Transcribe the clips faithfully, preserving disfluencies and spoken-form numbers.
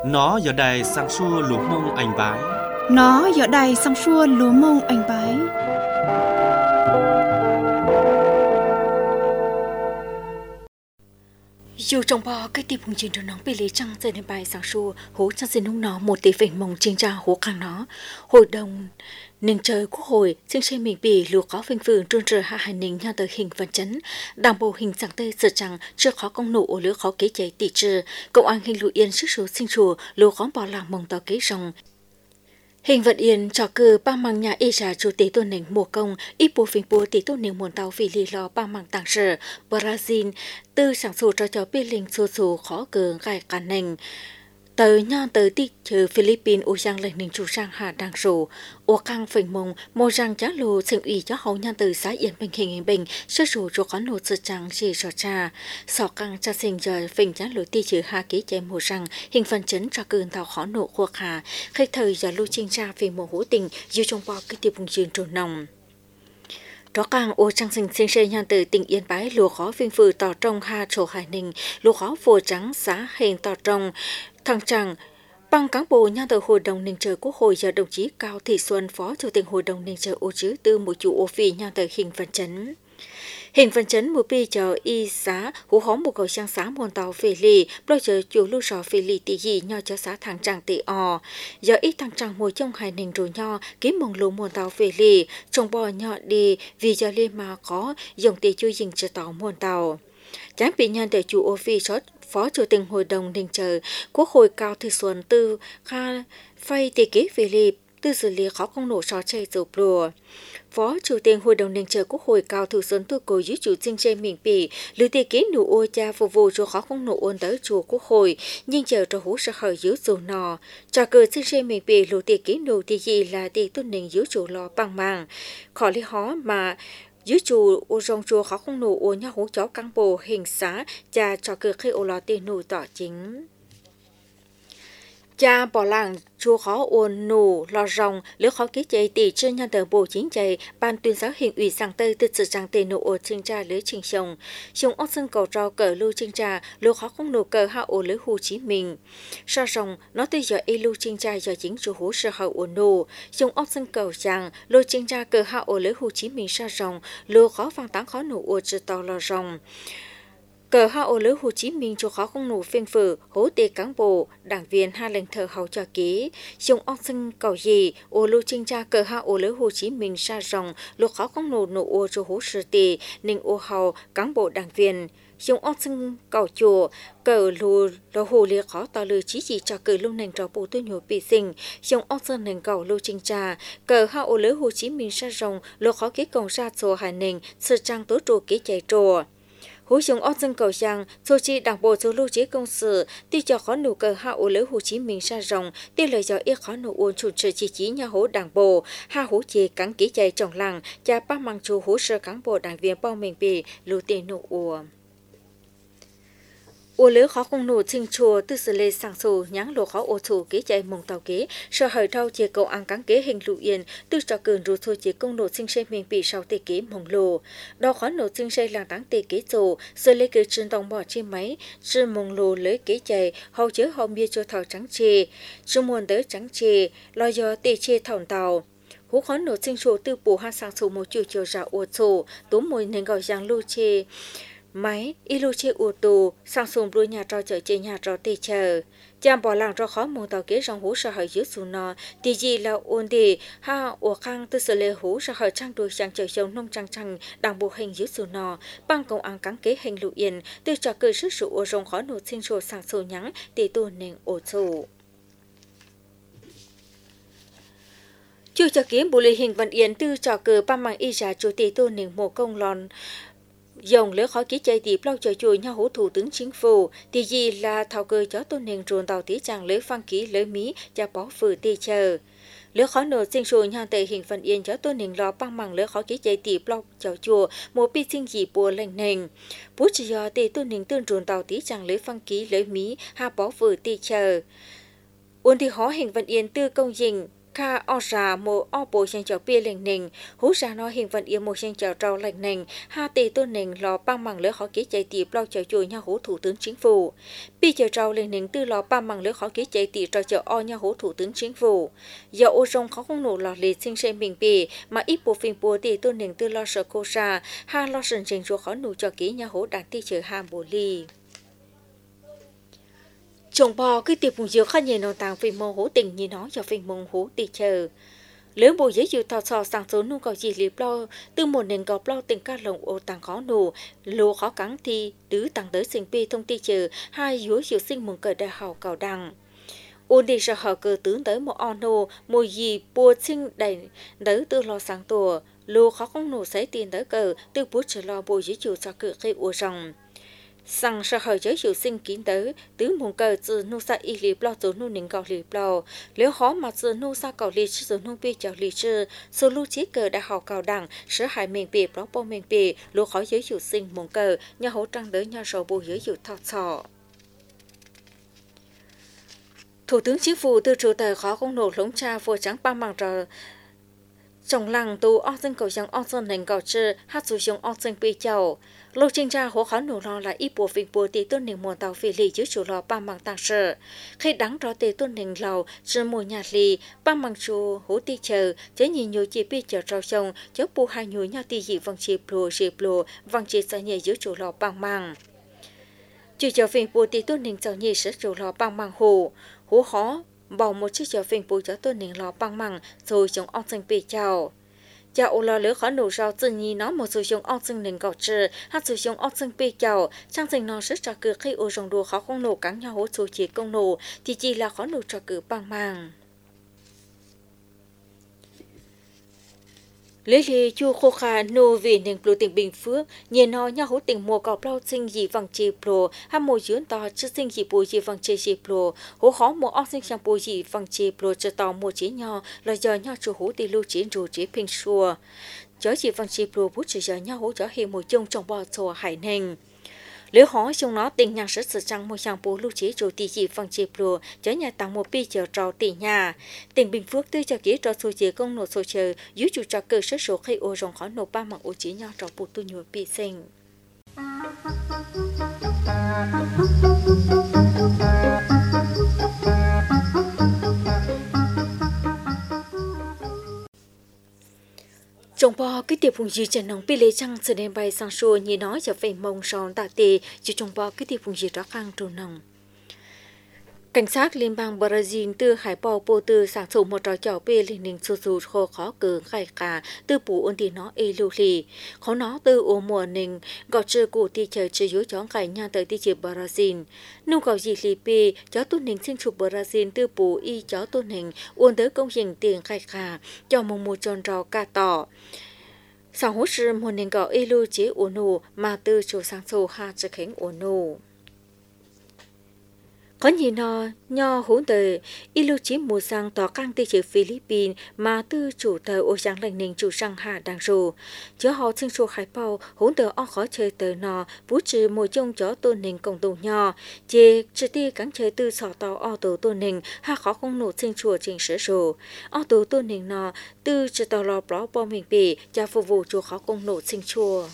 Nó giờ đài sang xua lúa mông anh bái. Nó giờ đài sang xua lúa mông anh bái. Dù trong bò cái tiệp hùng chiến trường nóng bị lý trăng dần đến bài sáng xua hố trăng dần nung nó một tỷ vệnh mông trên tra hố càng nó hội đồng nên trời quốc hội chương trình mình bị lúa có vinh phương trôn trời hạ hành ninh nhau tới hình văn chấn đảng bộ hình dạng tây sợ chẳng chưa khó công nộ ở lứa khó kế cháy tỷ trừ công an hình lũ yên sức số sinh chùa lúa có bỏ làm mông tàu kế rồng. Hình vận yên cho cử ba mang nhà y trả chủ tế tôn nền mùa công ít bố phình bố tế tôn nền muôn tàu vì lý lo ba mang tàng sở Brazil từ sản xuất cho cho biết linh số số khó cờ gai cả nền tới nhau tới tích trừ Philippines u giang lên nền chủ sang hạ đang rủ u căng phình mông mô răng giá lù sinh ủy cho hậu nhau từ xã yên bình hình hình bình sức rủ cho có nụ sự trắng chỉ cho cha sọ căng cha sinh giờ phình giá lù ti trừ hạ ký chế mô răng hình phần chấn cho cơn thảo khó nụ khuộc hạ khi thời giờ lưu trinh ra vì mùa hữu tình dù trong bao cái tiệp vùng trường trồn nồng. Đó càng ô trang sinh sinh xây nhan từ tỉnh Yên Bái lúa khó vinh phừ tỏ trong ha trổ hải ninh lúa khó phù trắng giá hình tỏ trong thằng chẳng bằng cán bộ nhan từ hội đồng ninh trời quốc hội do đồng chí Cao Thị Xuân phó chủ tịch hội đồng ninh trời ô chứ từ một chủ ô phi nhan từ hình văn chấn hình văn chấn một pi chờ y giá hú hóm một cầu sang xã môn tàu phê lì đôi chờ chủ lưu sò phê lì tỷ gì nho cho xã thằng tràng tỷ o giờ ít thằng tràng mùi trong hải ninh rồi nho kiếm mông lù môn tàu phê lì trồng bò nhọ đi vì giờ lên mà có dùng tỷ chui dình cho tàu môn tàu chán bị nhân để chủ ô phi phó chủ tịch hội đồng ninh trời quốc hội Cao Thị Xuân từ kha phay tỷ kế phê lì từ xử lý khó công nổ sò chơi dầu lùa. Phó Chủ tịch Hội đồng Ninh trời Quốc hội Cao Thị Xuân tôi cố giữ chủ trinh trên miền Bỉ, lưu tiền kế nụ ô cha phục vụ cho khó không nổ ôn tới chùa Quốc hội, nhưng chờ cho hú sẽ khởi giữ dù nọ. Cho cờ trinh trên miền Bỉ lưu tiền kế nụ thì gì là tiền tuân ninh giữ chủ lo bằng màng. Khó lý khó mà giữ chủ ô rong chùa khó không nổ ôn nhau hú chó cán bộ hình xá cha cho cờ khi ô lo tiền nụ tỏ chính. Cha bỏ làng chùa khó ôn nụ lo rong lứa khó ký chạy tỷ trên nhân tờ bộ chính chạy ban tuyên giáo hiện ủy sang tây từ sự sang tây nụ ôn trình tra lứa trình sông sông ốc sân cầu trao cờ lưu trình tra lứa khó không nụ cờ hạ ôn lứa Hồ Chí Minh sao rong nó từ giờ y lưu trình tra giờ chính chủ hú sở hậu ôn nụ sông ốc sân cầu giang lưu trình tra cờ hạ ôn lứa Hồ Chí Minh sao rong lứa khó vang táng khó nụ ôn chữ to lo rong cờ hạ ô lứa Hồ Chí Minh cho khó không nổ phiên phử hỗ tê cán bộ đảng viên hai lần thờ hậu cho ký dùng ong sinh cầu gì ô lưu trinh tra cờ hạ ô lứa Hồ Chí Minh sa rồng lô khó không nổ nổ ô cho hỗ sự tì ninh ô hậu cán bộ đảng viên dùng ong sinh cầu chùa cờ lù lô hồ liệt khó tỏ lư chỉ chỉ cho cờ lưu nền trò bộ tôi nhổ bị sinh dùng ong sinh nền cầu lưu trinh tra cờ hạ ô lứa Hồ Chí Minh sa rồng lô khó ký cổng ra chùa hải nền sự trang tố trù ký chạy trùa hú dùng ốc dân cầu giang số chi đảng bộ số lưu chế công sự ti cho khó nụ cờ hạ ô lứa Hồ Chí Minh sa rồng ti lời do ít khó nụ ôn chủ trì chỉ chỉ nhà hố đảng bộ ha hú chế cắn ký chạy trồng làng cha bác mang chủ hú sơ cán bộ đảng viên bao mình bì lưu tiền nụ ua ô lứa khó không nổ trình chùa từ xử lê sang sổ nháng lộ khó ô thủ kế chạy mông tàu kế sợ hởi thao chế cầu ăn cắn kế hình lụ yên từ trò cường rù thôi chế công nổ sinh xây miền bị sau tê kế mông lồ đo khó nổ sinh xây làng táng tê kế rồ xử lê kế trên tòng bỏ trên máy trên mông lồ lấy kế chạy hầu chứa hầu bia cho thảo trắng chê chưa muôn tới trắng chê lo do tê chê thỏng tàu hú khó nổ sinh chùa từ bù ha sang sổ một chiều chiều ra ô sổ tố mùi nên gọi giang lưu chê máy ilu che ô tô sang sông đuôi nhà trò chở trên nhà trò tê chờ chạm bỏ làng cho khó mong tàu kế trong hú sợ hởi dưới sù nọ thì gì là ôn đi ha ổ khang từ sở lệ hú sợ hởi trang đuôi sang chở sông nông trang trang đảng bộ hình dưới sù nọ bằng công ăn cắn kế hình lụ yên từ trò cười sức sụ ô rồng khó nổ sinh sổ sang sổ nhắng để tu nền ô tô chưa cho kiếm bộ lệ hình vận yên từ trò cờ ba mang y giá chủ tỷ tu nền mồ công lòn dòng lỡ khó ký chạy tiếp lâu chờ chui nhau hỗ thủ tướng chính phủ thì gì là thảo cơ cho tôn nền ruộng tàu tí chàng lỡ phan ký lỡ mí cho bó phử tê chờ lỡ khó nổ sinh sôi nhau tệ hình phần yên cho tôn nền lo băng bằng lỡ khó ký chạy tiếp lâu chờ chùa một bi sinh gì bùa lành nền bút chỉ do tê tôn nền tương ruộng tàu tí chàng lỡ phan ký lỡ mí ha bó phử tê chờ ôn thì khó hình phần yên tư công dình kha o ra mô o bộ sinh cho bia lệnh nình hú ra nó hình vận yêu một sinh cho trâu lệnh nình ha tì tôn nình lò băng bằng lỡ khó ký chạy tì bao cho chùi nhà hú thủ tướng chính phủ bi cho trâu lệnh nình tư lò băng bằng lỡ khó ký chạy tì cho cho o nhà hú thủ tướng chính phủ do ô rong khó không nổ lò liệt sinh sinh bình bì mà ít bộ phim bùa tì tôn nình tư lo sợ cô ra ha lo sần trình cho khó nụ cho ký nhà hú đạt tì chờ ham bồ ly chồng bò cái tiệp vùng dừa khăn nhẹ nông tàng phim mông hố tình như nó cho phim mông hố tì chờ lớn bộ giấy dừa thọ sò sang số nung cầu gì liệp lo từ một nền cầu lo tình ca lồng ô tàng khó nổ lô khó cắn thi tứ tàng tới sinh pi thông tì chờ hai dứa dừa sinh mừng cờ đại hào cầu đằng ôn đi ra hở cờ tướng tới một ono một gì bùa sinh đầy tới từ lo sáng tùa lô khó không nổ sấy tiền tới cờ từ bút trở lo bộ giấy dừa cho cờ cây ô rồng sang sa hơi giới hiệu sinh kín tới tứ mùng cờ từ nu sa y lì bao từ nu nín cầu lì bao nếu khó mà từ nu sa cầu lì từ nu bi chào lì chư số lưu chí cờ đã học cao đẳng sở hại miền bì bao bao miền bì lúa khó giới hiệu sinh mùng cờ nhà hỗ trăng tới nhà sầu bù giới hiệu thọ sọ thủ tướng chính phủ từ chủ tờ khó không nổ lống cha vừa trắng ba mảng trò trong làng tu ong sinh cầu giống ong sinh nền cầu chư hát dù giống ong sinh bị chầu lô trình tra hỗ khó nổ lo là ít bộ phim bộ tỷ tuân nền mùa tàu phi lì dưới chủ lò ba mảng tàng sở khi đáng rõ tỷ tuân nền lầu trên mùa nhà lì ba mảng chu hỗ tỷ chờ chế nhìn nhiều chỉ bị chờ rau sông chớ bu hai nhúi nhau tỷ dị vòng chỉ plo chỉ plo vòng chỉ sa nhẹ dưới chủ lò ba mảng chủ chờ phim bộ tỷ tuân nền giàu nhẹ dưới chủ lò ba mảng hồ hỗ khó bảo một chiếc chờ phim bùi cho tôi nền lò băng măng rồi chống ong sinh bị chào chào lò lỡ khó nổ rau tự nhiên nó một số chống ong sinh nền gọt trừ hát số chống ong sinh bị chào trang sinh nó rất cho cửa khi ô rồng đùa khó không nổ cắn nhau hỗ số chỉ công nổ thì chỉ là khó nổ cho cửa băng măng lấy lì chu khô kha nô về nền plo tỉnh Bình Phước nhìn nó nhau hỗ tỉnh mùa cọp lau sinh gì vàng chì plo ham mùa dưỡng to chứ sinh gì bùi gì vàng chì chì plo hỗ khó mùa ong sinh sang bùi gì vàng chì plo cho to mùa chỉ nhau là giờ nhau chủ hỗ tỷ lưu chỉ rù chỉ pin xua chớ gì vàng chì plo bút chỉ giờ nhau hỗ chớ hi mùa chung trong bò xua hải nền nếu họ trong nó tình nhang rất sự trăng một sang bố lưu chế rồi tỷ chỉ bằng chế pro chớ nhà tăng một pi chờ trò tỷ nhà tỉnh Bình Phước tư cho kỹ trò số chế công nộp số chờ dưới chủ trò cơ sở số khi ô rồng khó nộp ba mạng ô chế nhau trò bù tu nhồi pi sinh trong bò cái tiệp vùng gì trên nông pi lê trăng sẽ đem bay sang xua như nói cho về mông son tạ tê chỉ trong bò cái tiệp vùng gì đó khang trù nông cảnh sát liên bang Brazil từ hải bò bộ từ sản xuất một trò chảo bê lên ninh sụt sụt khó khó cờ khai cả từ bù ôn thì nó ê lưu lì khó nó từ ô mùa ninh gọi chưa cụ thì chờ chưa dối chó cải nhà tới thì chỉ Brazil nông gọi gì lì bê chó tu ninh sinh chụp Brazil từ bù y chó tu ninh uôn tới công trình tiền khai cả cho mong một tròn trò ca tỏ sau hốt sự một ninh gọi ê lưu chế ổn nụ mà từ chủ sản xuất hạ trở khánh ổn nụ có nhìn nó nho hỗn tờ ilu chỉ mùa sang tỏ căng tây chữ Philippines mà tư chủ tờ ô giang lành ninh chủ sang hạ đang rù chớ họ sinh số hải bao hỗn tờ o khó chơi tờ nọ vũ trừ mùa trông chó tôn ninh công tù nho chê chỉ ti cắn chơi tư sọ tàu o tù tôn ninh ha khó không nổ sinh chùa trình sở rù o tù tôn ninh nọ tư chỉ tàu lò bó bò mình bì cho phục vụ chùa khó không nổ sinh chùa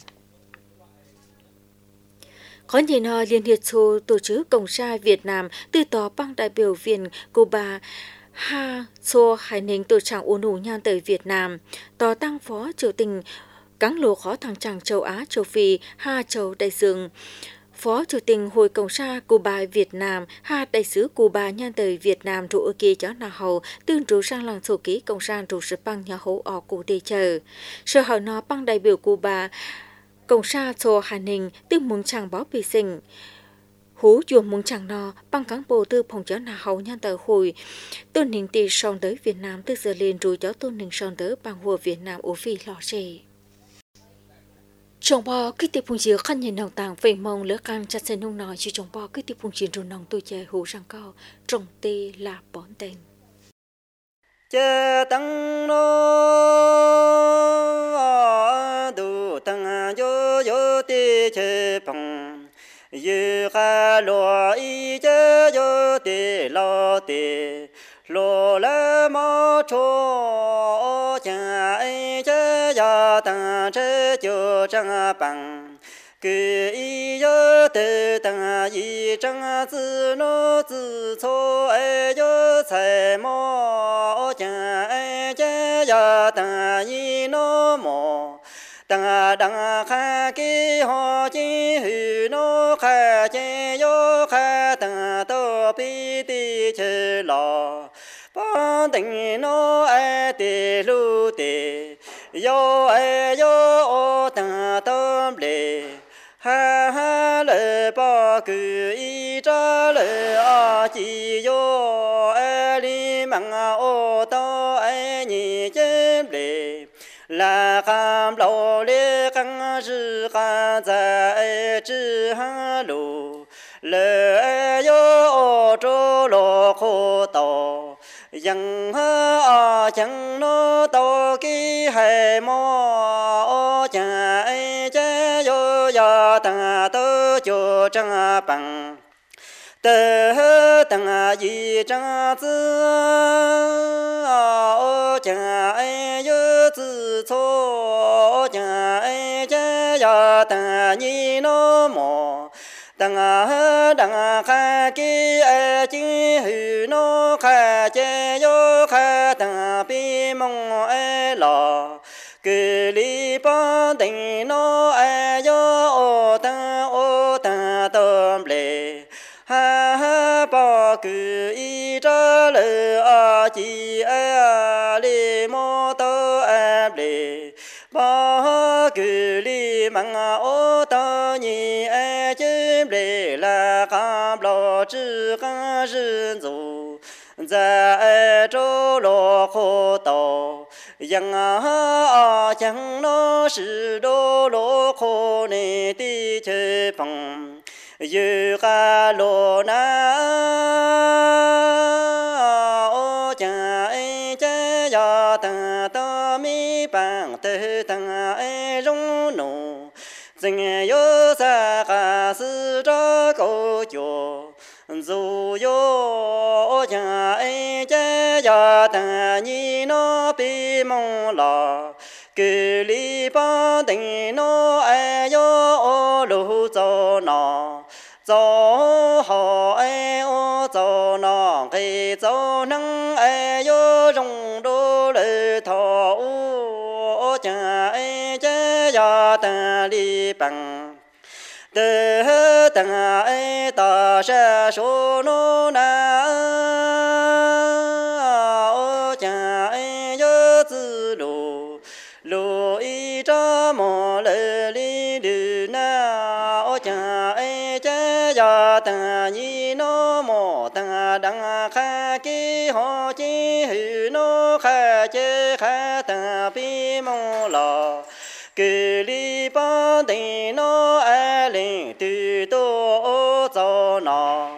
có nhìn họ liên hiệp số tổ chức Cộng sản Việt Nam từ tỏ băng đại biểu viên Cuba Ha Số Hải Ninh tổ trạng ổn ủ nhan tới Việt Nam tỏ tăng phó chủ tịch cáng lộ khó thằng chàng châu Á châu Phi Ha Châu Đại Dương Phó Chủ tịch Hội Cộng sản Cuba Việt Nam Ha Đại sứ Cuba nhan tới Việt Nam trụ ở kia chó nào hầu tương trụ sang làng sổ ký Cộng sản trụ sự băng nhà hấu ở cụ đề chờ sở hỏi nó băng đại biểu Cuba Cộng sản số Hà Ninh từ mùng chẳng báo bị sinh hú chuồng mùng chẳng nó bằng cán bộ từ phòng chó nào hầu nhan tới hồi tôn ninh tì son tới Việt Nam từ giờ lên rồi cho tôn ninh son tới bằng hồ Việt Nam ở phi lò rề trong bò cái tiệp phùng dừa khăn nhìn nòng tàng về mông lỡ can chặt xe nông nói chỉ trong bò cái tiệp phùng dừa nòng tôi chơi hú sang cao trồng tê là bón tên chê tăng nô đủ tăng yo yo tê chê bằng yu ga lo y chê yo tê lo tê lo la mô chô cha ai cha ya ta che cho cha bằng cứ y yo te ta y chẳng zi no zi cho ai yo sai mo cha ai cha ya ta y no mo ta đăng kha ki ho chi hư no kha che yo kha ta to pi ti che lo ban tình no ai ti lu ti yo ai yo o ta tâm lệ ha ha le ba cứ y cha le a chi yo ai li mang o to ai ni chen lệ là cam lâu lê căng sư ca在知哈路le yo cho lo khô tàu yang ha chẳng nó tàu ki hay mo cha ai cha yo ya ta tơ cho chẳng bằng tơ tang yi cha zi a cha ai yo zi cho cha ai cha ya ta ni no mo tang a dang kha ki a chi hư no kha che yo kha ta pi mong ai lo cứ li ba tình no ai yo o ta o ta tâm lệ ha ha ba cứ y cha lệ a chi a li mo to a lệ ba cứ li mang o ta ni a chim lệ là cam lo chữ ca dân dù在周罗河道，yang啊将那是罗罗河内的去碰，有个罗那哦将哎将呀等到米帮的等哎容奴，真有啥个是这个脚。dù yo cha ai cha ya ta ni no bi mong la cứ li ba tình no ai yo o lu zo no zo ho ai o zo no cái zo năng ai yo rong đô lệ thọ o cha ai cha ya ta li bằng tê tang ai ta sa số no na o cha ai yo zi lu lu y cha mo le li du na o cha ai cha ya ta ni no mo ta dang kha ki ho chi hư no kha che kha ta pi mo lo cứ li ba tình nó ai lên từ tô cho nó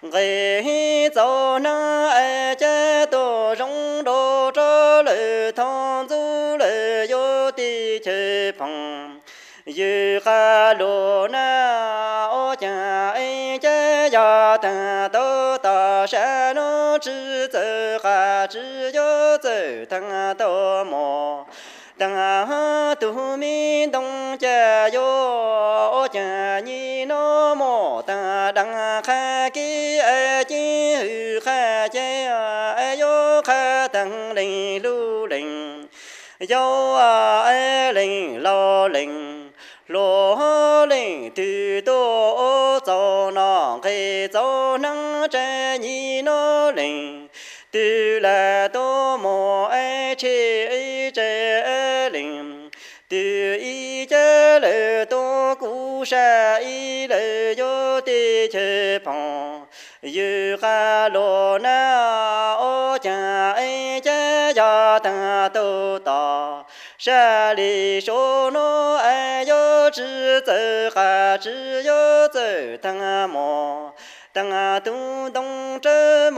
người cho nó ai chế tô rong đô cho lời thong du lời yo đi chơi phong như ca lô na ô cha ai chế ya ta tô ta sa nó chỉ giờ ca chỉ yo giờ thằng tô mò tang tu mi dong cha yo cha ni no mo ta dang kha ki a chi hư kha che a yo kha tang linh lu linh yo a linh lo linh lo linh tu do zo na ke zo nang cha ni no linh tu la do mo a che a che linh tu y che le do cu sa y le yo ti che phong yu ga lo na o cha ai che ya ta do ta sa li sho no ai yo zhi zhe ha zhi yo zhe tang mo tang tu dong zhe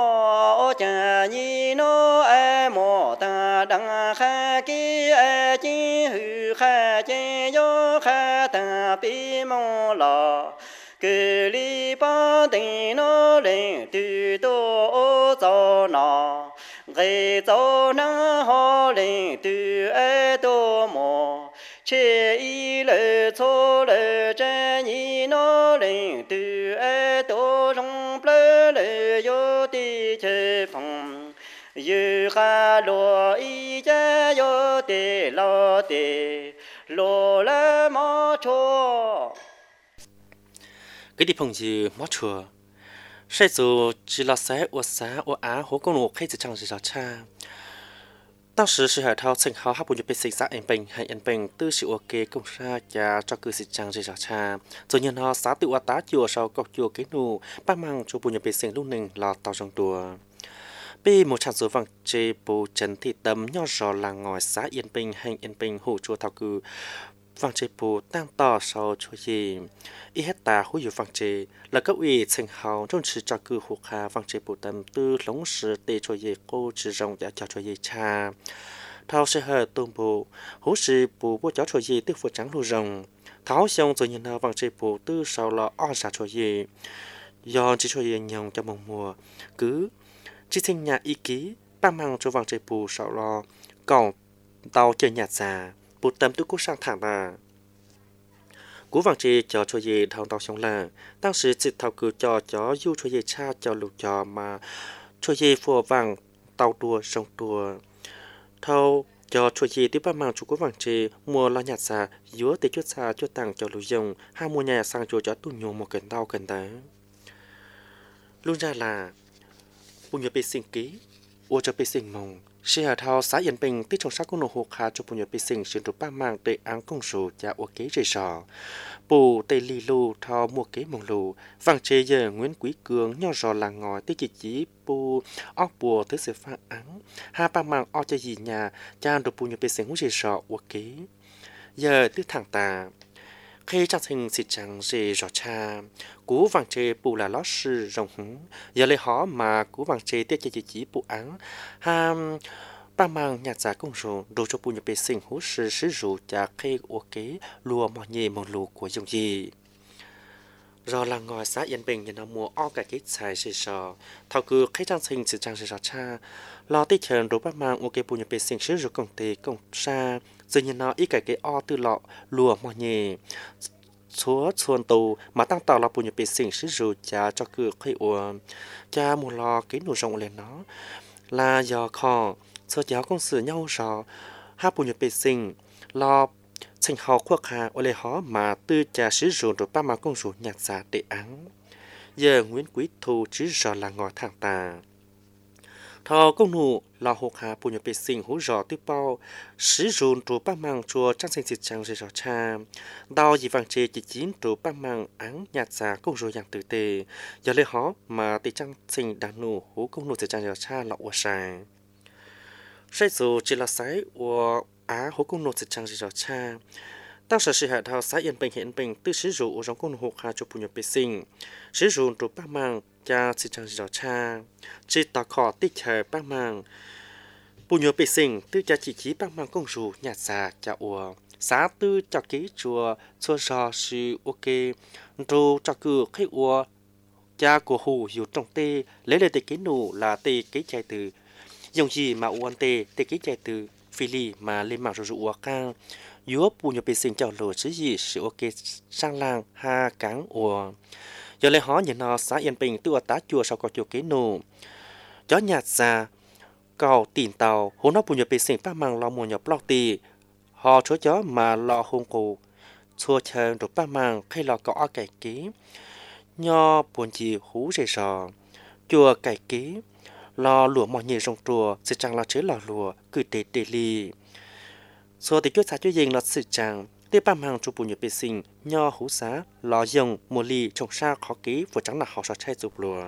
mo cha ni no ai mo ta dang kha ki ai ji hư kha che yo kha ta pi mo lo cứ li ba tình nó lên từ tô cho nó ngày gió nắng ho lên từ ai tô mò chế y lệ cho lệ trái nhị nó lên từ ai tô trong lệ lệ yo ti chế phong yu ha lo y cha yo te lo te lo la mo cho cái đi phong gì mót chùa sai dù chỉ là sai ở xã ở á hồ công nô khai chỉ chẳng gì cha当时是海涛正好哈不就被谁杀人病还人病都是我给公杀家照顾是这样子cha cho nên họ xã tự tá chùa sau cọc chùa cái nụ ba mang cho bùn nhập bị sinh lúc nừng là tàu trong đùa bị một trận số vàng chế bù trần thị tấm nhỏ giò là ngòi xã yên bình hành yên bình hồ chùa thảo cử vàng chế bù tăng tỏ sau cho gì ít hết ta hữu vàng chế là các ủy thành hào trong sự cho cử hộ khá vàng chế bù tấm tư lống sự tê cho gì cô chỉ rộng đã cho cho gì cha thao sẽ hở tôm bù hữu sự bù bố cháu cho gì tức phụ trắng lưu rồng tháo xong rồi nhìn nào vàng chế bù tư sau là o giả cho gì do chỉ cho gì nhồng cho mùa mùa cứ chỉ sinh nhà ý ký ba mang cho vàng chế bù sau lo còn tàu chơi nhạt già bù tấm tư cố sang thẳng là cú vàng chế cho cho gì thằng tàu xong là当时只thảo cử cho cho du cho gì cha cho lục cho mà cho gì phù vàng tàu đua sông đua thâu cho cho gì tiếp ba mang chú cú vàng chế mua lo nhạt già dúa để chút xa cho tặng cho lục dùng hai mua nhà sang cho cho tu nhung một cân tàu cân đấy luôn ra là bùn nhựa bị sinh ký ô cho bị sinh mông sẽ hạt thao xã yên bình tích trong sát công nô hộ khá cho bùn nhựa bị sinh sử dụng ba mang để án công số và ô kế rời sò bù tây lì lù thao mua kế mông lù vàng chế giờ Nguyễn Quý Cường nhỏ rò là ngòi tích chỉ chỉ bù óc bùa tới sự phá án hai ba mang o cho gì nhà cha được bùn nhựa bị sinh hút rời sò ô kế giờ tức thẳng tà khi trang sinh xịt chẳng dễ rõ cha cú vàng chế bù là lót sư rồng hứng giờ lấy họ mà cú vàng chế tiết chỉ chỉ bù án ham ba mang nhạt giả công rồi đồ cho bù nhập bề sinh hú sư sử dụng cha khi ô kế lùa mò nhẹ mò lù của dùng gì rồi là ngồi xã yên bình nhận mua o cả cái xài xì sò thao cứ khi trang sinh xịt chẳng dễ rõ cha lo tích chờn đồ ba mang ô kế bù nhập bề sinh sử dụng công ty công sa rồi nhìn nó ít cái cái o từ lọ lùa mò nhẹ chúa chuồn tù mà tăng tàu là bùn nhập bị sinh sử dụng cha cho cửa khai uổng cha một lò cái nụ rộng lên nó là do kho cho cháu công sự nhau rõ hai bùn nhập bị sinh lo thành họ khoác hà ở đây họ mà tư cha sử dụng rồi ba mà công dụng nhặt giả để án giờ Nguyễn Quý Thu chỉ rõ là ngõ thẳng tà thọ công nụ là hộ hà bùn nhập bị sinh hú rõ tiếp bao sử dụng rồi ba mang chùa trang sinh xịt trang rồi rõ cha đào gì vàng chế chỉ chín rồi ba mang án nhạt giả công rồi dạng tử tề giờ lấy họ mà tỷ trang sinh đàn nụ hú công nụ xịt trang rõ cha là ua sài sai dù chỉ là sái ua á hú công nụ xịt trang rõ cha当时是海涛xã yên bình hiện bình tư sử dụng trong công hộ hà cho bùn nhập bị sinh sử dụng rồi ba mang cha xịt trang rõ cha chỉ tỏ khó tích hợp ba mang bùn nhựa bị sinh tư cha chỉ chỉ ba mang công dụng nhạt giả cha ua xã tư cho ký chùa cho rõ sự ok rồi cho cửa khách ua cha của hồ hiểu trong tê lấy lời tê ký nụ là tê ký chạy từ dùng gì mà uan tê tê ký chạy từ phi lì mà lên mạng rồi ua cang yếu bùn nhựa bị sinh chào lồ chứ gì sự ok sang làng ha cáng ua giờ lấy họ nhìn nó xã yên bình tự tá chùa sau có chùa ký nụ chó nhạt ra cầu tìm tàu hôn nó bùn nhập bị sinh ba mang lo mùa nhập lọc tì họ chúa chó mà lo hôn cổ chua chờ được ba mang khi lo có cải ký nho buồn gì hú rề sò chùa cải ký lo lụa mọi nhẹ rong chùa sẽ chẳng lo chế lò lụa cứ để để lì số thì chúa xã chúa dình là sự chẳng tiếp ba mang cho bùn nhập bị sinh nho hú xá lo dòng mùa lì trồng sa khó ký vừa chẳng là họ sao chạy dục lùa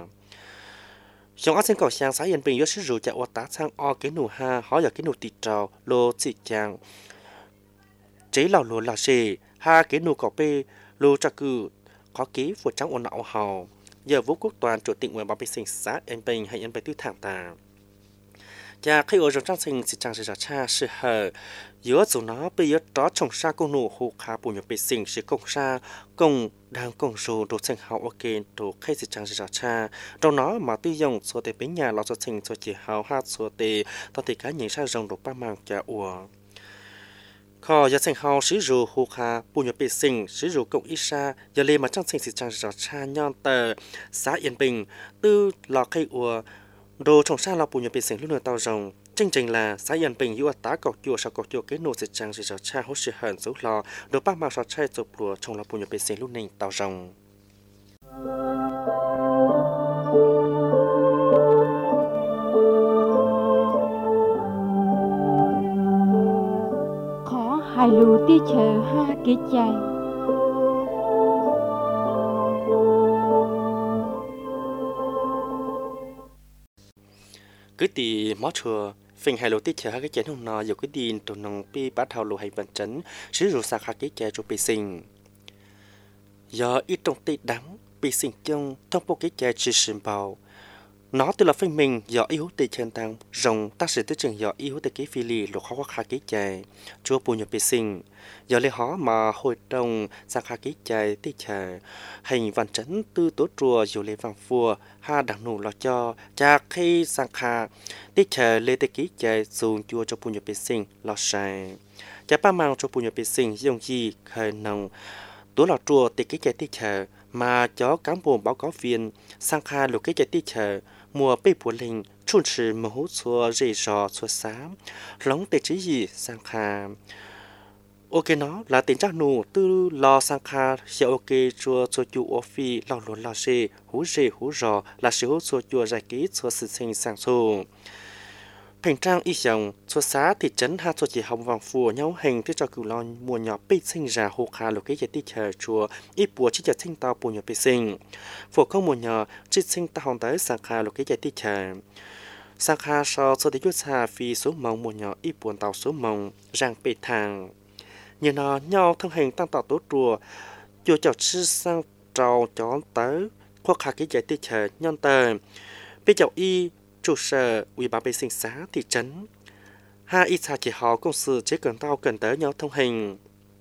trong ác sinh cầu sang xã yên bình yếu sử dụng chạy ô tá sang o cái nụ ha họ giờ cái nụ tịt trào lô chỉ chàng chế lò lô là gì ha cái nụ cỏ bê lô tra cử có ký vừa trắng ôn nạo hào giờ vũ quốc toàn chủ tịch nguyện bảo vệ sinh xã yên bình hay yên bình tư thẳng tà cha khi ở trong trang sinh sẽ trang sẽ cha sự hờ giữa dù nó bây giờ đó trồng sa công nụ hồ khá bùn nhập bị sinh sẽ công sa công đang công số đồ sinh hậu ok đồ khi sẽ trang sẽ cha trong nó mà tư dùng số tiền bên nhà lo cho sinh cho chỉ hậu hát số tiền tao thì cá nhân sa rồng đồ ba mang cha ủa khó giờ sinh hậu sử dụng hồ khá bùn nhập bị sinh sử dụng công ít sa giờ lên mà trang sinh sẽ trang sẽ cha nhon tờ xã Yên Bình tư lò khi ủa đồ trồng sa lò bùn nhập bị sinh lúc nữa tao rồng chương trình là xã Yên Bình yêu tá cọc chùa sau cọc chùa kết nối sự trang sự cha hỗ trợ hận dấu lò đồ bác mang sọt chay chụp lùa trong là bùn nhập bị sinh lúc này tao rồng khó hai lù tia chờ ha kế chạy cứ tì mót chùa phình hai lô tiết chờ hai cái chén hôm nọ dù cái tin tụi nông pi bắt thầu lô hay vận chấn sử dụng sạc hai cái chè cho bị sinh do ít trong tây đắng bị sinh chung thông bộ cái chè chỉ sử bảo nó từ là phình mình do yếu tây chân tăng rồng tác sự tới trường do yếu tây cái phi lì lô khó hai cái chè chúa bùn nhập bị sinh do lấy họ mà hội đồng sạc hai cái chè tây chờ hành vận chấn tư tố chùa dù lấy vàng phùa ha đằng nụ lo cho cha khi sang kha tích chờ lê tê ký chạy dùng chùa cho bùn nhập bị sinh lo sai cha ba mang cho bùn nhập bị sinh dùng gì khởi nồng tố lọ chùa tê ký chạy tích chờ mà cho cán bộ báo cáo viên sang kha lục ký chạy tích chờ mùa bê bùa linh chun sử mồ hú chùa rì rò chùa xám lóng tê trí gì sang kha ok nó là tính chắc nụ tư lo sang kha sẽ ok chùa chùa chùa ô phi lo luôn lo xê hú rê hú rò là sự hú chùa chùa giải ký chùa sự sinh sang xô thành trang y dòng chùa xá thị trấn ha chùa chỉ hồng vàng phùa nhau hành thế cho cửu lo mùa nhỏ bị sinh ra hồ khá lục cái giải tích chờ chùa ít bùa chỉ chặt sinh tao bùa nhỏ bị sinh phùa không mùa nhỏ chỉ sinh tao hồng tới sang kha lục cái giải tích chờ sang kha sau sau tí chút xa phi số mông mùa nhỏ ít buồn tàu số mông ràng bị thang như nó nhau thân hình tăng tạo tố chùa chùa chào sư sang trào chón tới khoác hạ cái giải tích chờ nhân tờ bây giờ y trụ sở ủy ban vệ sinh xã thị trấn hai ít xa chỉ họ công sự chế cần tao cần tới nhau thông hình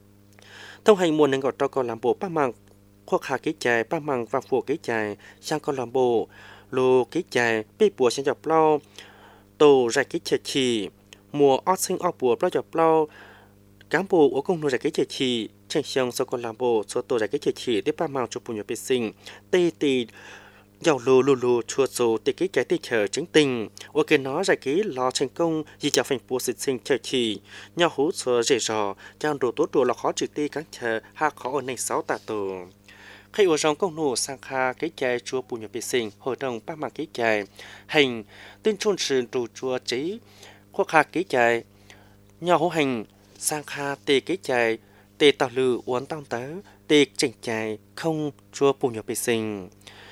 thông hành muốn nên gọi cho con làm bộ ba mạng khoác hạ cái chạy ba mạng và phù cái chạy sang con làm bộ lô cái chạy bị bùa sang dọc lau tổ ra cái chạy chỉ mùa ót sinh ót bùa bao dọc lau cán bộ ở công nội ra cái chạy chỉ chẳng xong sau con làm bộ số tổ ra cái chạy chỉ tiếp ba mạng cho bùa nhập vệ sinh tê tê dầu lù lù lù chua chua tê cái cái tê chờ chứng tình ok nó ra cái lo thành công gì cho thành phố sinh sinh chạy chỉ nhau hú chua dễ dò trang đồ tốt đồ là khó trừ tê các chờ ha khó ở này sáu tạ tổ khi ở trong công nổ sang kha cái chạy chua bùa nhập vệ sinh hội đồng ba mạng cái chạy hành tin chôn sự đồ chua chế khoa kha cái chạy nhau hú hành sang kha tê cái chạy tê tàu lử uốn tăng tới tê chỉnh chạy không chua bùa nhập vệ sinh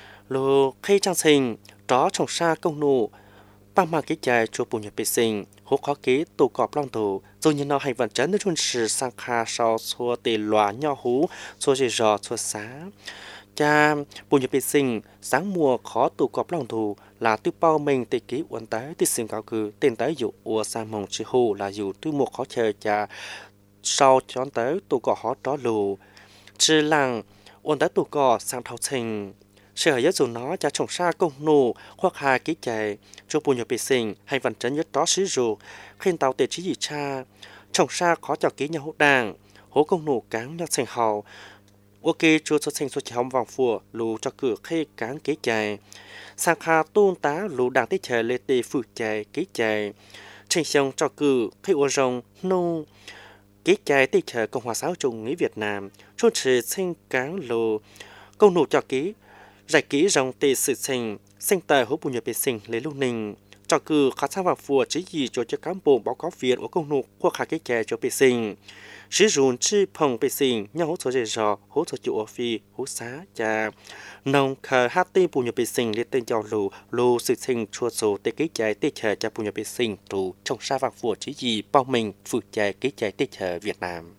lô khi trang sinh đó trồng sa công nụ ba mà cái chạy chua bùa nhập vệ sinh hố khó kế tụ cọp long tù rồi như nó hành vận chấn nước chun sử sang kha sau xua tê loa nho hú xua dì rò xua xá cha bùa nhập vệ sinh sáng mùa khó tụ cọp long tù là tư bao mình tê ký uốn tới tê sinh cáo cử tên tới dụ ua sa mong chi hù là dụ tư mùa khó chơi cha sau chón tới tụ cọ khó đó lù chứ làng uốn tới tụ cọ sang thao trình sở giáo dục nó cho trồng sa công nụ hoặc hà ký chạy cho bùa nhập vệ sinh hay vận chấn nhất đó sử dụng khi tàu tệ trí gì cha trồng sa khó cho ký nhà hỗ đàng hố công nụ cán nhau thành hào ok chưa cho thành số chỉ hồng vàng phùa lù cho cửa khi cán ký chạy sang kha tôn tá lù đảng tích chạy lê tê phụ chạy ký chạy trình xong cho cử khi ô rồng nô ký chạy tích chạy Cộng hòa xã hội chủ nghĩa Việt Nam cho chỉ sinh cán lù công nụ cho ký giải ký dòng tê sự sinh sinh tài hỗ bùa nhập vệ sinh lấy lúc ninh cho cử khá sang vàng phùa chỉ gì cho cho cán bộ báo cáo viên của công nụ hoặc khá cái chè cho vệ sinh sử dụng chi phòng vệ sinh nhau hỗ trợ dễ dò hỗ trợ chủ phi hỗ xá cha nông khờ hát tê bùa nhập vệ sinh lên tên cho lù lù sự sinh chua số tê cái chè tê chè cho bùa nhập vệ sinh trụ trong sa vàng phùa chỉ gì bao mình phụ chè cái chè tê chè Việt Nam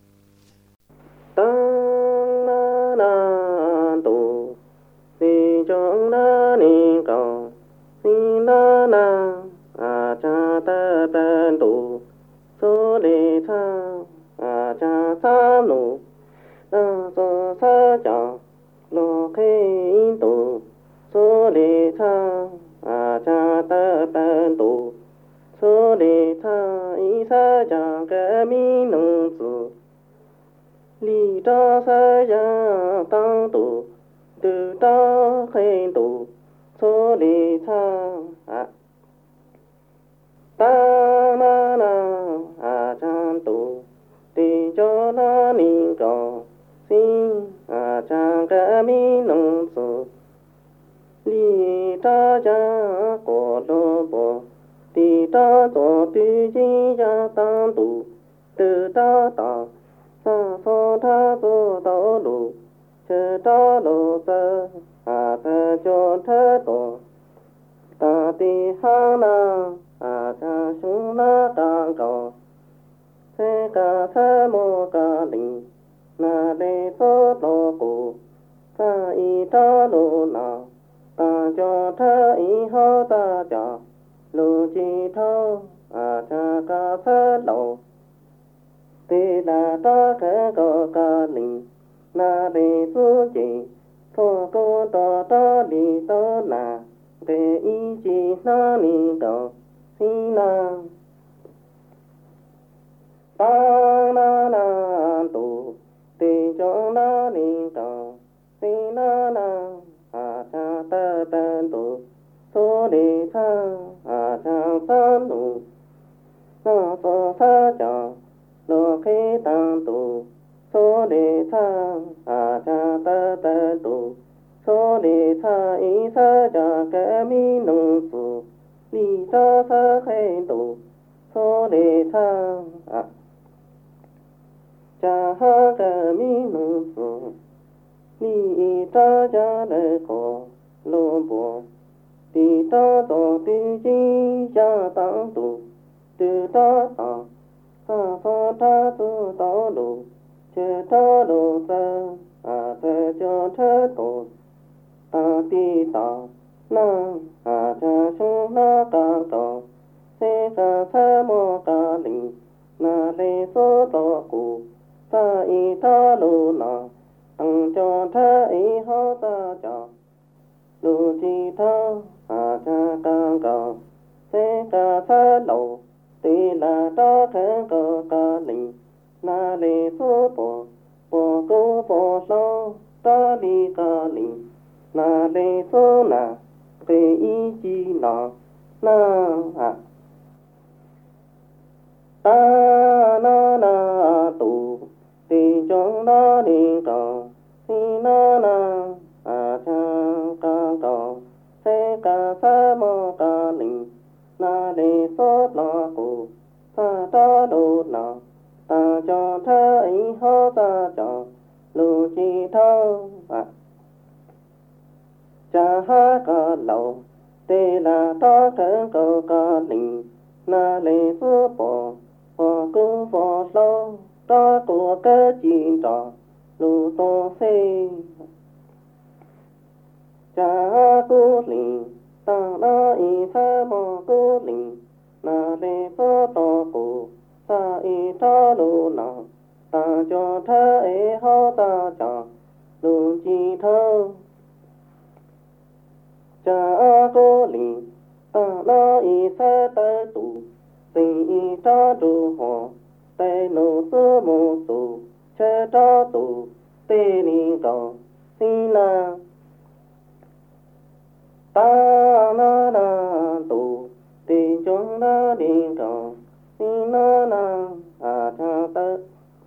trong na ni cầu ni na na a cha ta tân tu số lệ cha à cha sa nụ na so sa cha lo khe tu số lệ cha à cha ta tân tu số lệ cha y sa cha cái mi nông tu lý cha sa ya tăng tu từ ta khe tu số lệ cha à ta na na a chan tu ti cho na ni co si a chan ka mi nong su li ta ja ko lo bo ti ta zo ti ji ya tan tu từ ta ta sa so tha zo tao lu che ta lo sa a ta cho tha to ta ti ha na a cha sung na ta co se ca sa mo ca linh na le so lo cu sa y ta lo na ta cho tha y ho ta cha lu chi tho a cha ca sa lo te la ta ca co ca linh na le su chi tho co ta ta li ta na te y chi na ni co si na ta na na tu ti cho na ni ta si na na a cha ta ta tu so de cha a cha sa nu na so sa cha lo khe ta tu so de cha a cha ta ta tu so de cha y sa cha ka mi nong su li ta sa khe tu so de cha a cha ha ka mi nong su li ta cha de ko lo bo ti ta to ti ji cha ta tu tu ta ta sa sa ta tu ta lu che ta lu sa a te cho te to ta ti ta na a cha su na ca co se ca sa mo ca linh na le so to cu sa y ta lu na tăng cho tha y ho ta cha lu chi tha a cha ca co se ca sa lo ti la ta khe co ca linh na le so po po co po lo ta li ca linh na le so na te y chi na na a ta na na tu ti chong na ni ca si na na a cha ca ca se ca sa mo ca linh na le so la cu sa ta do na ta cho tha y ho ta cha lu chi tha a cha ha ca lo te la ta khe co ca linh na le su po po cu po lo ta của cái chi ta lu to se cha cu linh ta na y sa mo cu linh na le so to cu sa y ta lu na ta cho tha e ho ta cha lu chi tha cha cô linh ta na y sa ta tu si y ta tu ho te no su mo tu che ta tu te ni co si na ta na na tu ti chong na đi co si na na a cha ta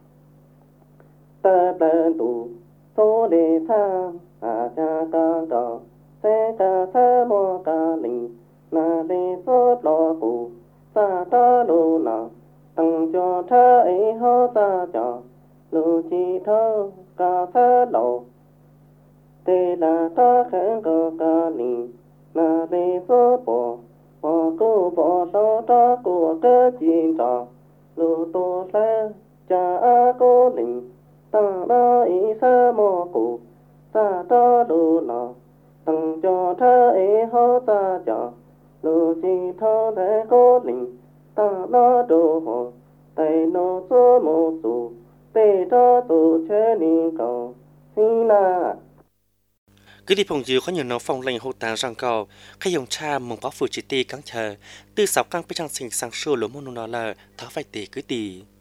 ta ta tu so de tha a cha ca co se ca sa mo ca linh na le so lo cu sa ta lu na tăng cho tha ấy ho ta cha lu chi tho ca sa lo te la ta khe co ca linh na le so po po cu po lo ta của cái chi ta lu to sa cha cô linh ta na y sa mo cu sa ta lu na tăng cho tha ấy ho ta cha lu chi tho thế cô linh ta đồ hồ tay nó cho một tụ tay cho tụ chế niệm cầu xin na cứ đi phong dư có nhiều nó phong lệnh hô tàng răng cầu khi dùng cha mong bảo phụ chỉ ti cắn chờ từ sáu căng bên trong sinh sang sửa lúa mông nó là tháo phải tì cứ tì